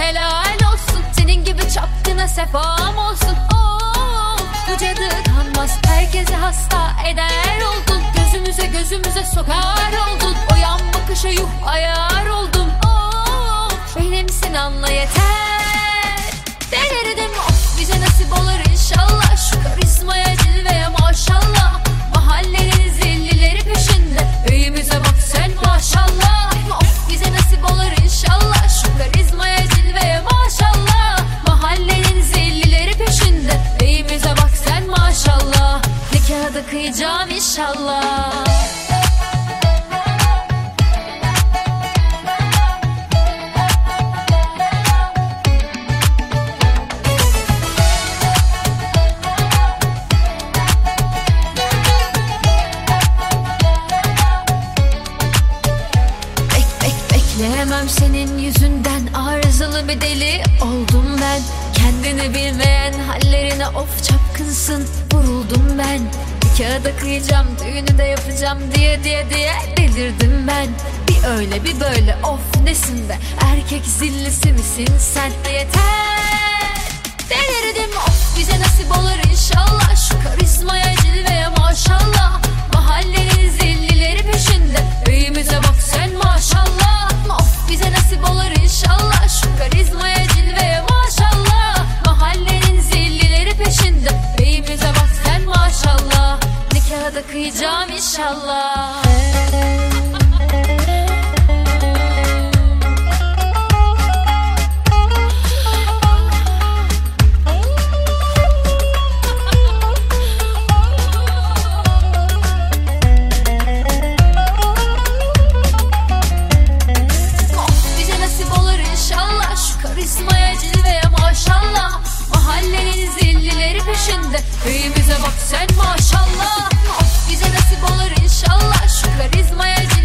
helal olsun. Senin gibi çapkına sefam olsun. Bu cadı kanmaz, herkese hasta eder oldun. Gözümüze sokar oldun. O yan bakışa yuh ayar oldum. Benimsin anla yeter. Delirdim of, bize nasip olur inşallah. Şu karizmaya cilveye maşallah. Mahallenin zillileri peşinde. Beyimize bak sen maşallah. Of, bize nasip olur inşallah. Şu karizmaya cilveye maşallah. Mahallenin zillileri peşinde. Beyimize bak sen maşallah. Nikahı da kıyacağım inşallah. Bekleyemem senin yüzünden, arızalı bir deli oldum ben. Kendini bilmeyen hallerine of çapkınsın, vuruldum ben. Nikahı da kıyacağım, düğünü de yapacağım diye delirdim ben. Bir öyle bir böyle of nesin be, erkek zillisi misin sen? Yeter, delirdim of, bize nasip olur inşallah. Şu karizmaya cilveye maşallah. Mahallenin zillileri peşinde. Beyimize bak sen maşallah. Of, bize nasip olur inşallah. Şu karizmaya cilveye maşallah. Mahallenin zillileri peşinde. Beyimize bak sen maşallah. Nikahı da kıyacağım inşallah. Karizmaya cilveye maşallah. Mahallenin zillileri peşinde. Beyimize bak sen maşallah. Of, bize nasip olur inşallah. Şu karizmaya